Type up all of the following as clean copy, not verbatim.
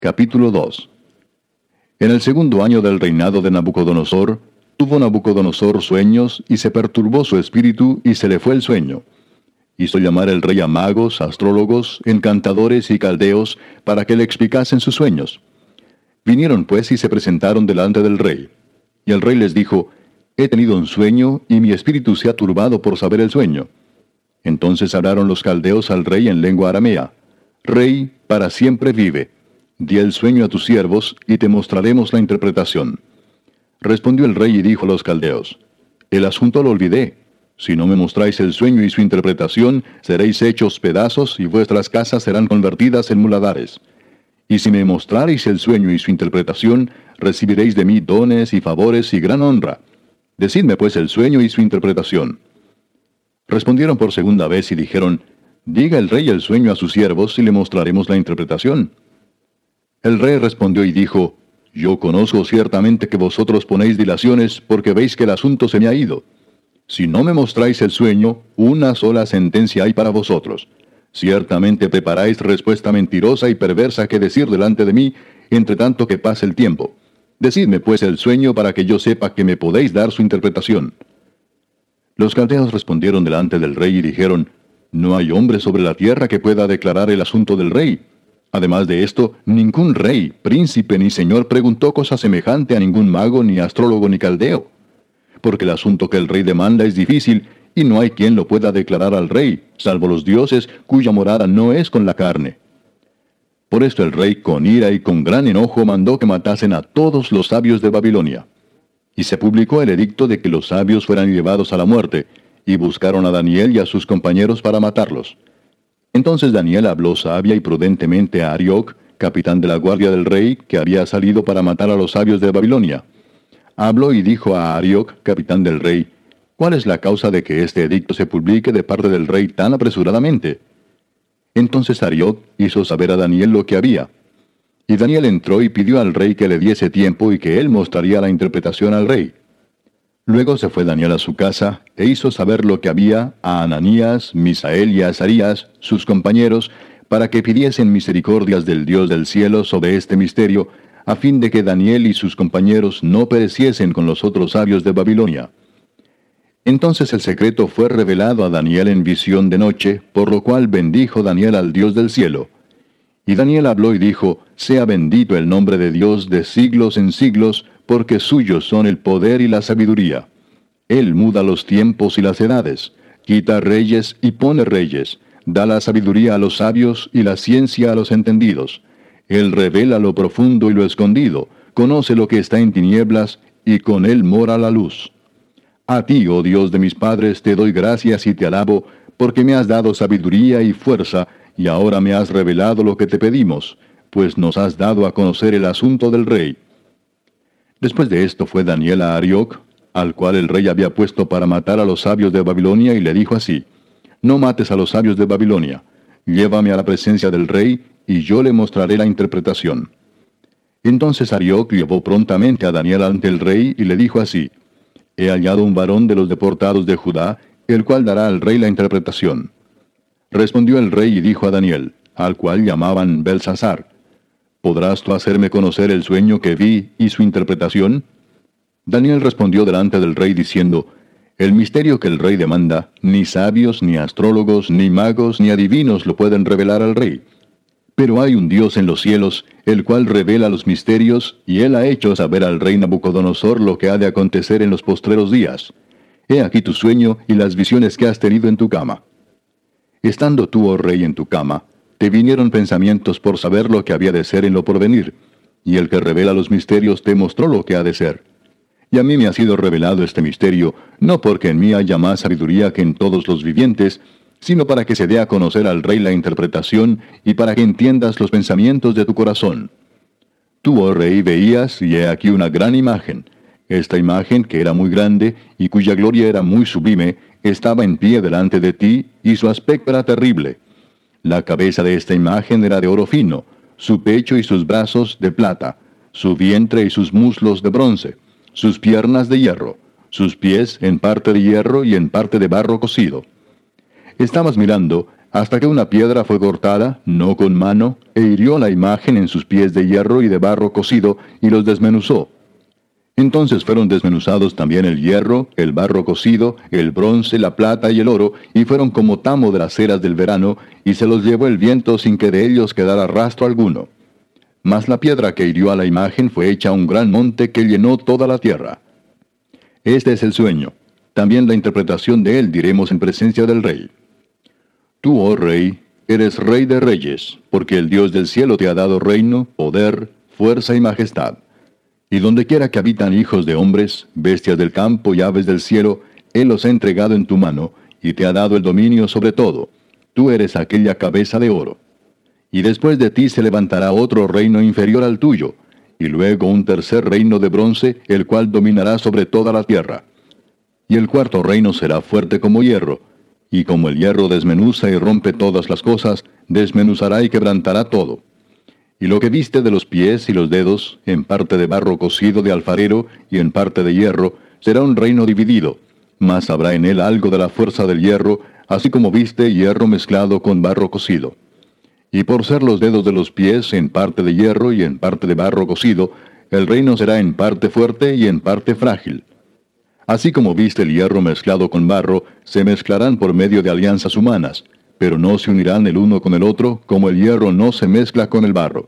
Capítulo 2. En el segundo año del reinado de Nabucodonosor, tuvo Nabucodonosor sueños, y se perturbó su espíritu, y se le fue el sueño. Hizo llamar el rey a magos, astrólogos, encantadores y caldeos, para que le explicasen sus sueños. Vinieron pues y se presentaron delante del rey. Y el rey les dijo: He tenido un sueño, y mi espíritu se ha turbado por saber el sueño. Entonces hablaron los caldeos al rey en lengua aramea: Rey, para siempre vive. Di el sueño a tus siervos, y te mostraremos la interpretación. Respondió el rey y dijo a los caldeos: El asunto lo olvidé. Si no me mostráis el sueño y su interpretación, seréis hechos pedazos, y vuestras casas serán convertidas en muladares. Y si me mostrareis el sueño y su interpretación, recibiréis de mí dones y favores y gran honra. Decidme pues el sueño y su interpretación. Respondieron por segunda vez y dijeron: Diga el rey el sueño a sus siervos, y le mostraremos la interpretación. El rey respondió y dijo: Yo conozco ciertamente que vosotros ponéis dilaciones, porque veis que el asunto se me ha ido. Si no me mostráis el sueño, una sola sentencia hay para vosotros. Ciertamente preparáis respuesta mentirosa y perversa que decir delante de mí, entre tanto que pase el tiempo. Decidme pues el sueño, para que yo sepa que me podéis dar su interpretación. Los caldeos respondieron delante del rey y dijeron: No hay hombre sobre la tierra que pueda declarar el asunto del rey. Además de esto, ningún rey, príncipe ni señor preguntó cosa semejante a ningún mago, ni astrólogo, ni caldeo. Porque el asunto que el rey demanda es difícil, y no hay quien lo pueda declarar al rey, salvo los dioses, cuya morada no es con la carne. Por esto el rey, con ira y con gran enojo, mandó que matasen a todos los sabios de Babilonia. Y se publicó el edicto de que los sabios fueran llevados a la muerte, y buscaron a Daniel y a sus compañeros para matarlos. Entonces Daniel habló sabia y prudentemente a Arioc, capitán de la guardia del rey, que había salido para matar a los sabios de Babilonia. Habló y dijo a Arioc, capitán del rey: ¿Cuál es la causa de que este edicto se publique de parte del rey tan apresuradamente? Entonces Arioc hizo saber a Daniel lo que había. Y Daniel entró y pidió al rey que le diese tiempo y que él mostraría la interpretación al rey. Luego se fue Daniel a su casa, e hizo saber lo que había a Ananías, Misael y a Azarías, sus compañeros, para que pidiesen misericordias del Dios del cielo sobre este misterio, a fin de que Daniel y sus compañeros no pereciesen con los otros sabios de Babilonia. Entonces el secreto fue revelado a Daniel en visión de noche, por lo cual bendijo Daniel al Dios del cielo. Y Daniel habló y dijo: Sea bendito el nombre de Dios de siglos en siglos, porque suyos son el poder y la sabiduría. Él muda los tiempos y las edades, quita reyes y pone reyes, da la sabiduría a los sabios y la ciencia a los entendidos. Él revela lo profundo y lo escondido, conoce lo que está en tinieblas, y con él mora la luz. A ti, oh Dios de mis padres, te doy gracias y te alabo, porque me has dado sabiduría y fuerza, y ahora me has revelado lo que te pedimos, pues nos has dado a conocer el asunto del rey. Después de esto fue Daniel a Arioc, al cual el rey había puesto para matar a los sabios de Babilonia, y le dijo así: No mates a los sabios de Babilonia, llévame a la presencia del rey, y yo le mostraré la interpretación. Entonces Arioc llevó prontamente a Daniel ante el rey, y le dijo así: He hallado un varón de los deportados de Judá, el cual dará al rey la interpretación. Respondió el rey y dijo a Daniel, al cual llamaban Belsasar: ¿Podrás tú hacerme conocer el sueño que vi y su interpretación? Daniel respondió delante del rey diciendo: El misterio que el rey demanda, ni sabios, ni astrólogos, ni magos, ni adivinos lo pueden revelar al rey. Pero hay un Dios en los cielos, el cual revela los misterios, y él ha hecho saber al rey Nabucodonosor lo que ha de acontecer en los postreros días. He aquí tu sueño y las visiones que has tenido en tu cama. Estando tú, oh rey, en tu cama, te vinieron pensamientos por saber lo que había de ser en lo porvenir, y el que revela los misterios te mostró lo que ha de ser. Y a mí me ha sido revelado este misterio, no porque en mí haya más sabiduría que en todos los vivientes, sino para que se dé a conocer al rey la interpretación, y para que entiendas los pensamientos de tu corazón. Tú, oh rey, veías, y he aquí una gran imagen. Esta imagen, que era muy grande, y cuya gloria era muy sublime, estaba en pie delante de ti, y su aspecto era terrible. La cabeza de esta imagen era de oro fino, su pecho y sus brazos de plata, su vientre y sus muslos de bronce, sus piernas de hierro, sus pies en parte de hierro y en parte de barro cocido. Estabas mirando, hasta que una piedra fue cortada, no con mano, e hirió la imagen en sus pies de hierro y de barro cocido, y los desmenuzó. Entonces fueron desmenuzados también el hierro, el barro cocido, el bronce, la plata y el oro, y fueron como tamo de las eras del verano, y se los llevó el viento sin que de ellos quedara rastro alguno. Mas la piedra que hirió a la imagen fue hecha un gran monte que llenó toda la tierra. Este es el sueño. También la interpretación de él diremos en presencia del rey. Tú, oh rey, eres rey de reyes, porque el Dios del cielo te ha dado reino, poder, fuerza y majestad. Y donde quiera que habitan hijos de hombres, bestias del campo y aves del cielo, Él los ha entregado en tu mano, y te ha dado el dominio sobre todo. Tú eres aquella cabeza de oro. Y después de ti se levantará otro reino inferior al tuyo, y luego un tercer reino de bronce, el cual dominará sobre toda la tierra. Y el cuarto reino será fuerte como hierro, y como el hierro desmenuza y rompe todas las cosas, desmenuzará y quebrantará todo. Y lo que viste de los pies y los dedos, en parte de barro cocido de alfarero y en parte de hierro, será un reino dividido, mas habrá en él algo de la fuerza del hierro, así como viste hierro mezclado con barro cocido. Y por ser los dedos de los pies en parte de hierro y en parte de barro cocido, el reino será en parte fuerte y en parte frágil. Así como viste el hierro mezclado con barro, se mezclarán por medio de alianzas humanas, pero no se unirán el uno con el otro, como el hierro no se mezcla con el barro.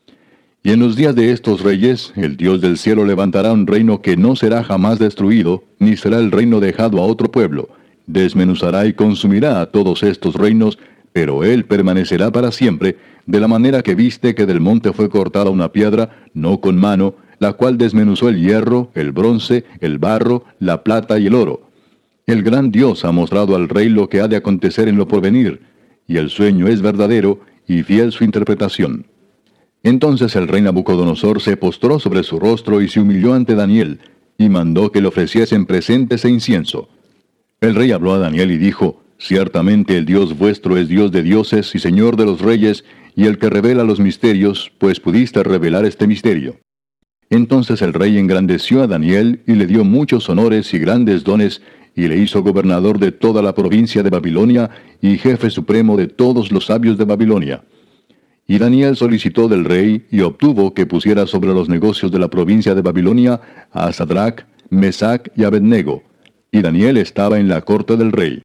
Y en los días de estos reyes, el Dios del cielo levantará un reino que no será jamás destruido, ni será el reino dejado a otro pueblo. Desmenuzará y consumirá a todos estos reinos, pero él permanecerá para siempre, de la manera que viste que del monte fue cortada una piedra, no con mano, la cual desmenuzó el hierro, el bronce, el barro, la plata y el oro. El gran Dios ha mostrado al rey lo que ha de acontecer en lo porvenir, y el sueño es verdadero, y fiel su interpretación. Entonces el rey Nabucodonosor se postró sobre su rostro y se humilló ante Daniel, y mandó que le ofreciesen presentes e incienso. El rey habló a Daniel y dijo, Ciertamente el Dios vuestro es Dios de dioses y Señor de los reyes, y el que revela los misterios, pues pudiste revelar este misterio. Entonces el rey engrandeció a Daniel, y le dio muchos honores y grandes dones, y le hizo gobernador de toda la provincia de Babilonia, y jefe supremo de todos los sabios de Babilonia. Y Daniel solicitó del rey, y obtuvo que pusiera sobre los negocios de la provincia de Babilonia a Sadrach, Mesac y Abednego. Y Daniel estaba en la corte del rey.